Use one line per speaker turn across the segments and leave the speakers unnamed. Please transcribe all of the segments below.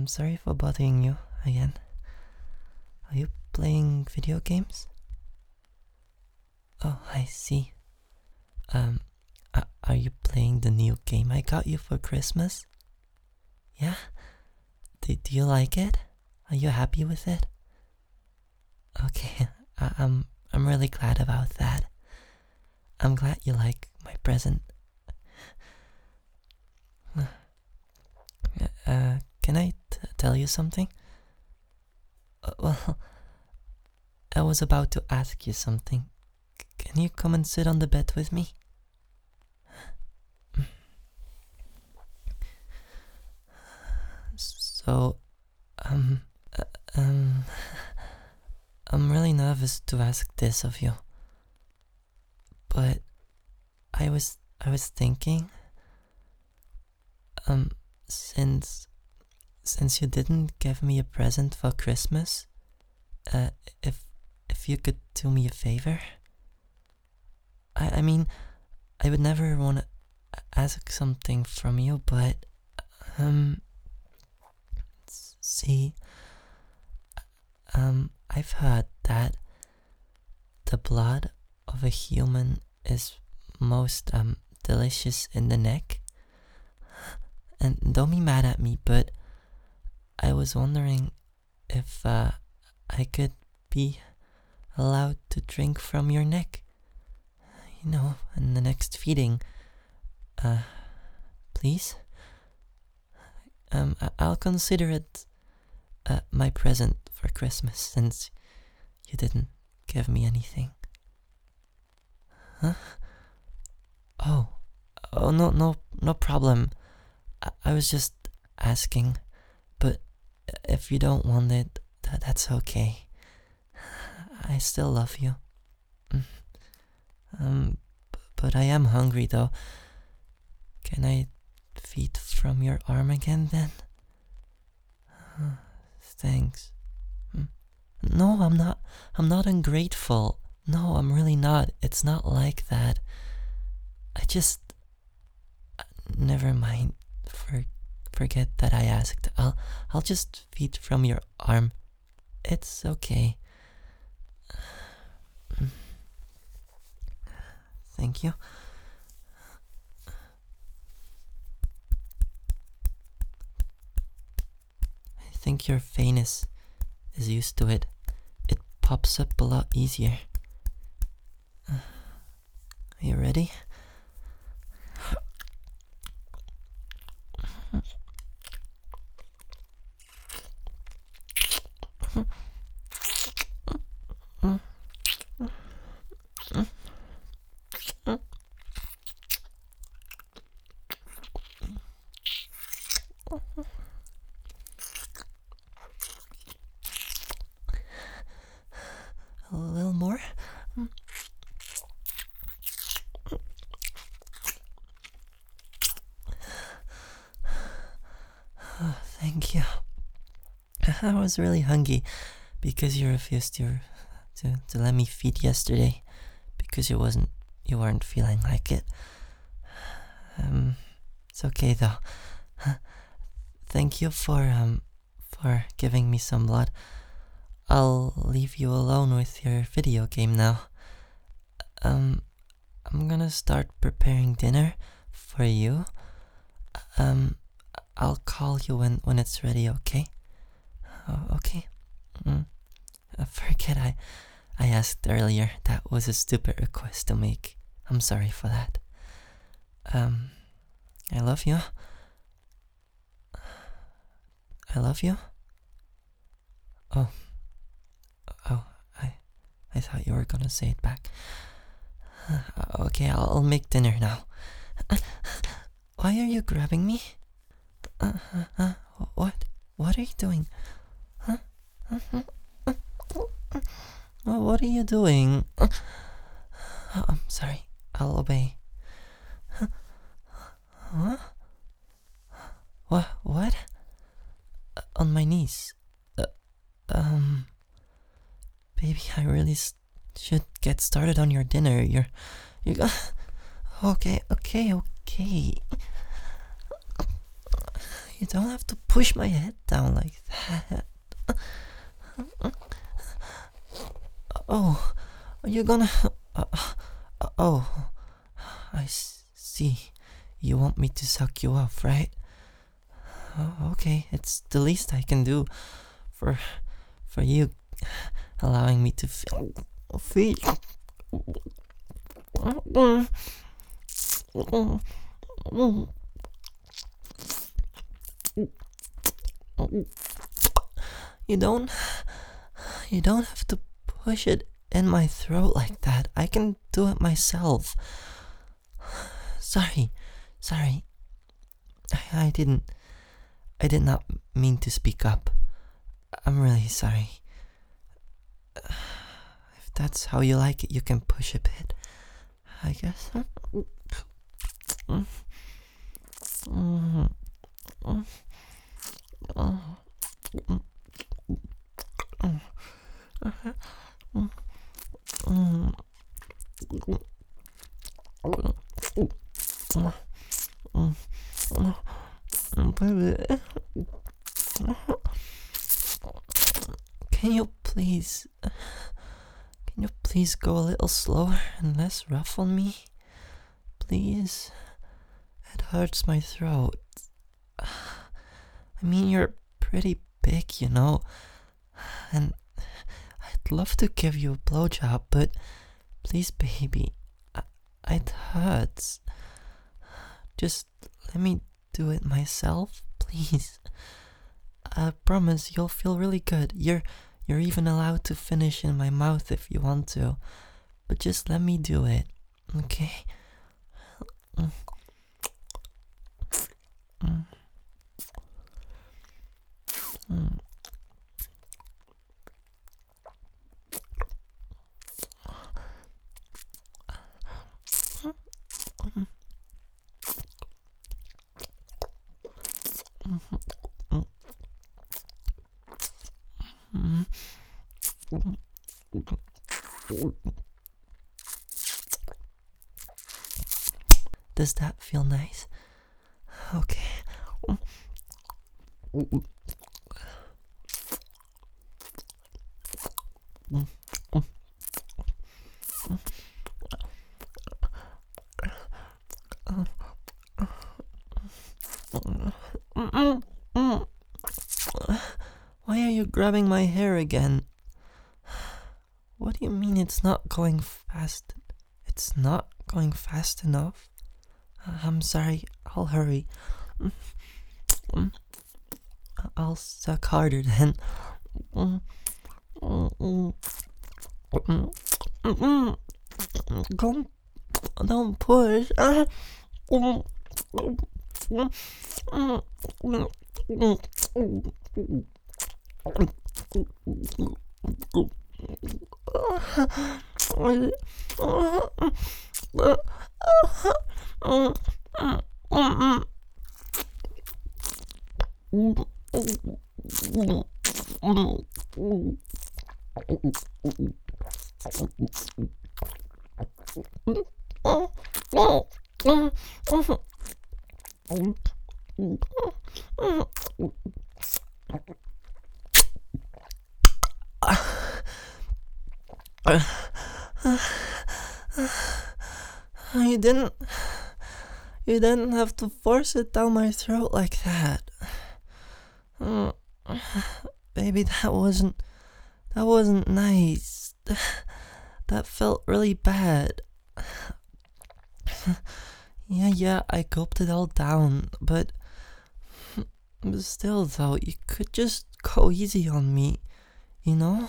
sorry for bothering you again. Are you playing video games? Oh, I see. Are you playing the new game I got you for Christmas? Yeah? Do you like it? Are you happy with it? Okay, I'm really glad about that. I'm glad you like my present. Can I tell you something? Well, I was about to ask you something. Can you come and sit on the bed with me? So, I'm really nervous to ask this of you. But I was thinking, since you didn't give me a present for Christmas, if you could do me a favor. I mean, I would never want to ask something from you, but see, I've heard that the blood of a human is most delicious in the neck. And don't be mad at me, but I was wondering if I could be allowed to drink from your neck. You know, in the next feeding. Please? I'll consider it my present for Christmas, since you didn't give me anything. Huh? Oh, no problem. I was just asking, but if you don't want it, that's okay. I still love you. But I am hungry though. Can I feed from your arm again then? Thanks. No, I'm not ungrateful. No, I'm really not. It's not like that. I just... Never mind. Forget that I asked. I'll just feed from your arm. It's okay. Thank you. I think your face is used to it. It pops up a lot easier. Are you ready? A little more? Oh, thank you. I was really hungry because you refused to let me feed yesterday because you weren't feeling like it. It's okay though. Thank you for giving me some blood. I'll leave you alone with your video game now. I'm gonna start preparing dinner for you. I'll call you when it's ready, okay? Okay? Forget I asked earlier. That was a stupid request to make. I'm sorry for that. I love you. I love you? Oh, I thought you were gonna say it back. Okay, I'll make dinner now. Why are you grabbing me? What are you doing? Huh? What are you doing? I'm sorry. I'll obey. Huh? What? On my knees. Baby, I really should get started on your dinner. You got... Okay. You don't have to push my head down like that. Oh, are you gonna... oh, I see. You want me to suck you off, right? Okay, it's the least I can do for you, allowing me to feel. You don't have to push it in my throat like that. I can do it myself. Sorry. I did not mean to speak up. I'm really sorry. If that's how you like it, you can push a bit, I guess. Baby, can you please go a little slower and less rough on me? Please? It hurts my throat. I mean, you're pretty big, you know, and I'd love to give you a blowjob, but please, baby, it hurts. Just let me do it myself, please. I promise you'll feel really good. You're even allowed to finish in my mouth if you want to, but just let me do it, okay? Does that feel nice? Okay. Why are you grabbing my hair again? What do you mean it's not going fast? It's not going fast enough? I'm sorry, I'll hurry. I'll suck harder then. Don't push. You didn't have to force it down my throat like that. Baby, that wasn't nice. That felt really bad. Yeah, I gulped it all down, but still though, you could just go easy on me, you know?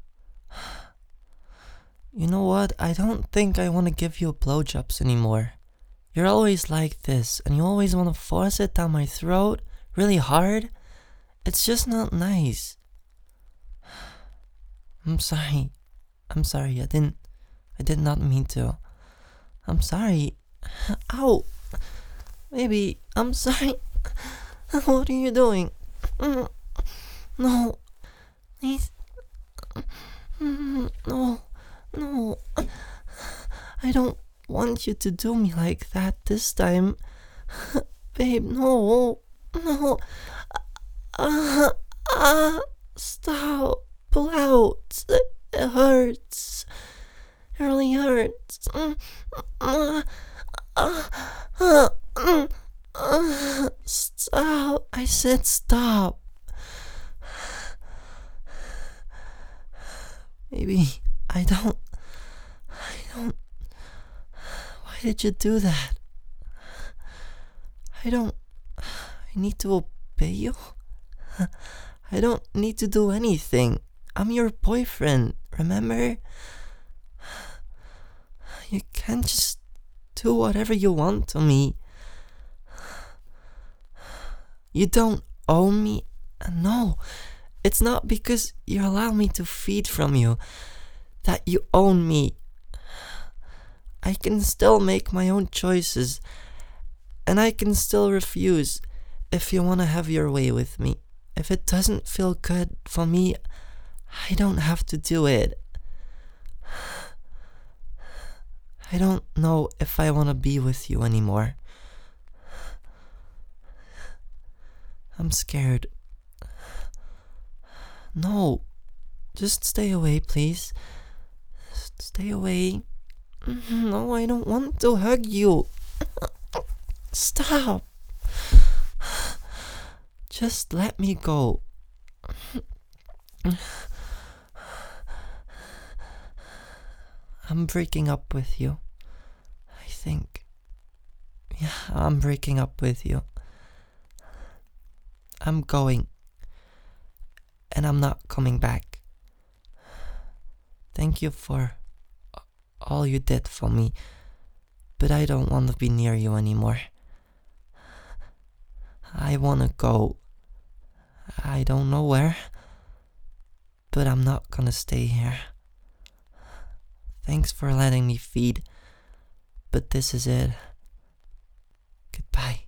You know what? I don't think I want to give you blowjobs anymore. You're always like this, and you always want to force it down my throat really hard. It's just not nice. I'm sorry. I did not mean to. I'm sorry. Ow. Baby, I'm sorry. What are you doing? No. Please. No. I don't want you to do me like that this time. Babe, no. No. Uh, Stop. Pull out. It hurts. It really hurts. Stop. I said stop. Maybe I don't. Why did you do that? I need to obey you? I don't need to do anything. I'm your boyfriend, remember? You can't just do whatever you want to me. You don't own me. No, it's not because you allow me to feed from you that you own me. I can still make my own choices, and I can still refuse if you want to have your way with me. If it doesn't feel good for me, I don't have to do it. I don't know if I want to be with you anymore. I'm scared. No, just stay away, please. Just stay away. No, I don't want to hug you. Stop. Just let me go. I'm breaking up with you. I think. Yeah, I'm breaking up with you. I'm going. And I'm not coming back. Thank you for all you did for me. But I don't want to be near you anymore. I want to go. I don't know where. But I'm not gonna stay here. Thanks for letting me feed. But this is it. Goodbye.